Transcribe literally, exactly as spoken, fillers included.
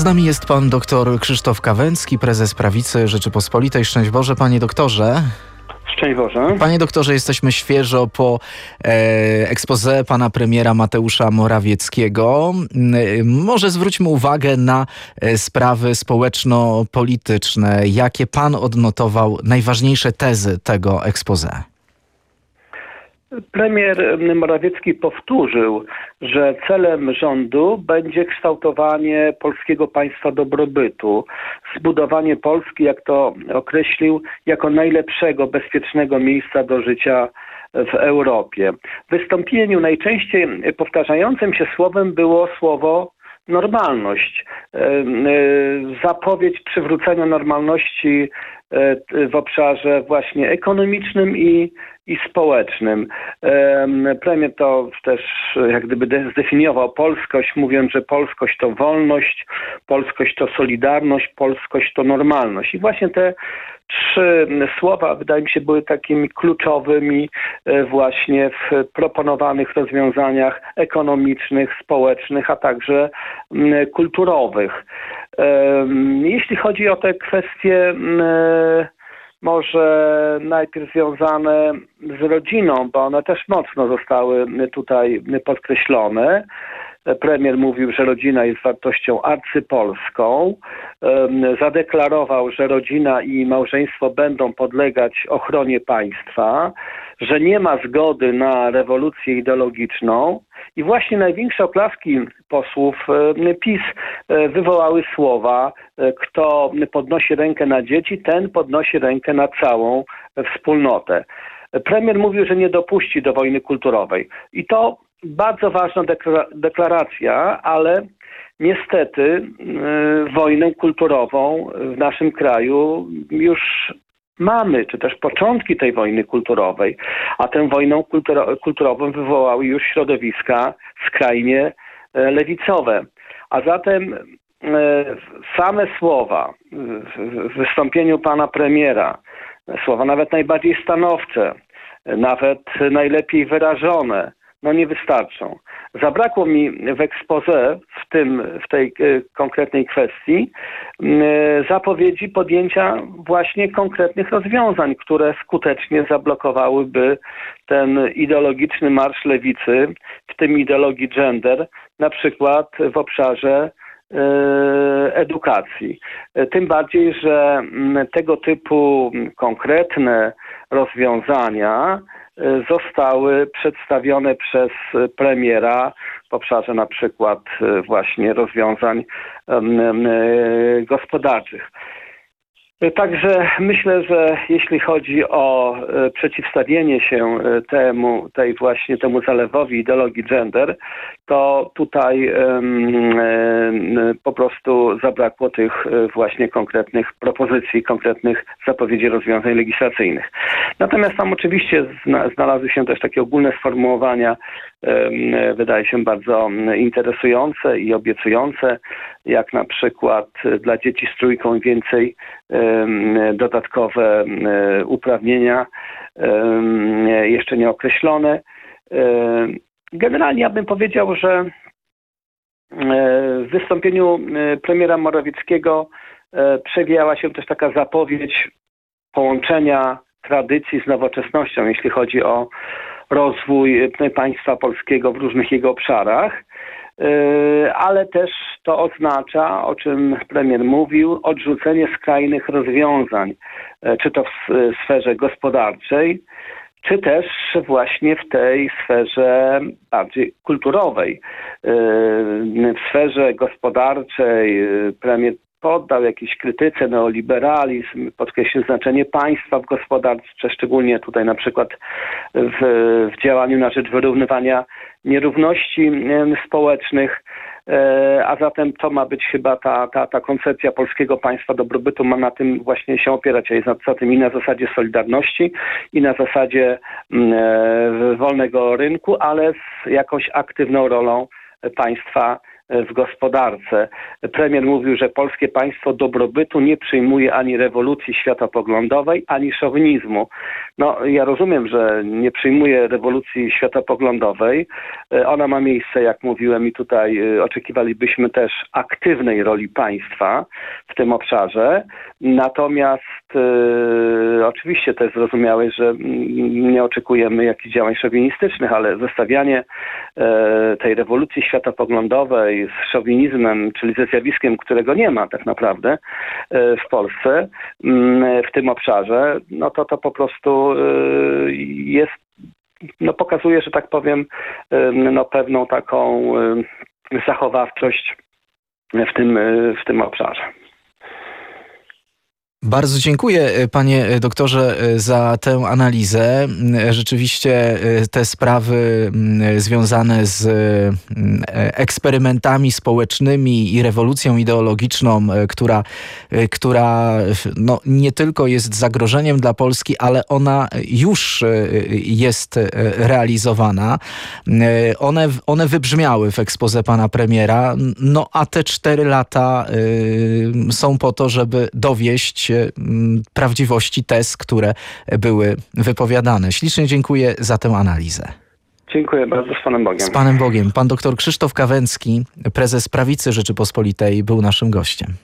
nami jest pan doktor Krzysztof Kawęcki, prezes Prawicy Rzeczypospolitej. Szczęść Boże, panie doktorze. Szczęść Boże. Panie doktorze, jesteśmy świeżo po e, expose pana premiera Mateusza Morawieckiego. E, może zwróćmy uwagę na e, sprawy społeczno-polityczne. Jakie pan odnotował najważniejsze tezy tego expose? Premier Morawiecki powtórzył, że celem rządu będzie kształtowanie polskiego państwa dobrobytu, zbudowanie Polski, jak to określił, jako najlepszego, bezpiecznego miejsca do życia w Europie. W wystąpieniu najczęściej powtarzającym się słowem było słowo normalność. Zapowiedź przywrócenia normalności w obszarze właśnie ekonomicznym i, i społecznym. Premier to też jak gdyby zdefiniował polskość, mówiąc, że polskość to wolność, polskość to solidarność, polskość to normalność. I właśnie te trzy słowa, wydaje mi się, były takimi kluczowymi właśnie w proponowanych rozwiązaniach ekonomicznych, społecznych, a także kulturowych. Jeśli chodzi o te kwestie może najpierw związane z rodziną, bo one też mocno zostały tutaj podkreślone. Premier mówił, że rodzina jest wartością arcypolską. Zadeklarował, że rodzina i małżeństwo będą podlegać ochronie państwa, że nie ma zgody na rewolucję ideologiczną. I właśnie największe oklaski posłów PiS wywołały słowa: kto podnosi rękę na dzieci, ten podnosi rękę na całą wspólnotę. Premier mówił, że nie dopuści do wojny kulturowej. I to bardzo ważna deklaracja, ale niestety y, wojnę kulturową w naszym kraju już mamy, czy też początki tej wojny kulturowej, a tę wojnę kulturo- kulturową wywołały już środowiska skrajnie e, lewicowe. A zatem e, same słowa w, w wystąpieniu pana premiera, słowa nawet najbardziej stanowcze, nawet najlepiej wyrażone, no nie wystarczą. Zabrakło mi w expose, w tym, w tej konkretnej kwestii, zapowiedzi podjęcia właśnie konkretnych rozwiązań, które skutecznie zablokowałyby ten ideologiczny marsz lewicy, w tym ideologii gender, na przykład w obszarze edukacji. Tym bardziej, że tego typu konkretne rozwiązania zostały przedstawione przez premiera w obszarze na przykład właśnie rozwiązań gospodarczych. Także myślę, że jeśli chodzi o przeciwstawienie się temu, tej właśnie temu zalewowi ideologii gender, to tutaj um, po prostu zabrakło tych właśnie konkretnych propozycji, konkretnych zapowiedzi rozwiązań legislacyjnych. Natomiast tam oczywiście znalazły się też takie ogólne sformułowania, um, wydaje się bardzo interesujące i obiecujące, jak na przykład dla dzieci z trójką więcej dodatkowe uprawnienia jeszcze nieokreślone. Generalnie ja bym powiedział, że w wystąpieniu premiera Morawieckiego przewijała się też taka zapowiedź połączenia tradycji z nowoczesnością, jeśli chodzi o rozwój państwa polskiego w różnych jego obszarach. Ale też to oznacza, o czym premier mówił, odrzucenie skrajnych rozwiązań, czy to w sferze gospodarczej, czy też właśnie w tej sferze bardziej kulturowej. W sferze gospodarczej premier poddał jakiejś krytyce neoliberalizm, podkreślił znaczenie państwa w gospodarce, szczególnie tutaj na przykład w, w działaniu na rzecz wyrównywania nierówności społecznych, a zatem to ma być chyba ta, ta, ta koncepcja polskiego państwa dobrobytu, ma na tym właśnie się opierać, a jest za tym i na zasadzie solidarności, i na zasadzie wolnego rynku, ale z jakąś aktywną rolą państwa w gospodarce. Premier mówił, że polskie państwo dobrobytu nie przyjmuje ani rewolucji światopoglądowej, ani szowinizmu. No, ja rozumiem, że nie przyjmuje rewolucji światopoglądowej. Ona ma miejsce, jak mówiłem, i tutaj oczekiwalibyśmy też aktywnej roli państwa w tym obszarze. Natomiast e, oczywiście to jest zrozumiałe, że nie oczekujemy jakichś działań szowinistycznych, ale zestawianie e, tej rewolucji światopoglądowej z szowinizmem, czyli ze zjawiskiem, którego nie ma tak naprawdę e, w Polsce, m, w tym obszarze, no to to po prostu e, jest, no pokazuje, że tak powiem, e, no pewną taką e, zachowawczość w tym, e, w tym obszarze. Bardzo dziękuję, panie doktorze, za tę analizę. Rzeczywiście te sprawy związane z eksperymentami społecznymi i rewolucją ideologiczną, która, która no, nie tylko jest zagrożeniem dla Polski, ale ona już jest realizowana. One, one wybrzmiały w exposé pana premiera, no a te cztery lata są po to, żeby dowieść prawdziwości tez, które były wypowiadane. Ślicznie dziękuję za tę analizę. Dziękuję bardzo, z Panem Bogiem. Z Panem Bogiem. Pan doktor Krzysztof Kawęcki, prezes Prawicy Rzeczypospolitej, był naszym gościem.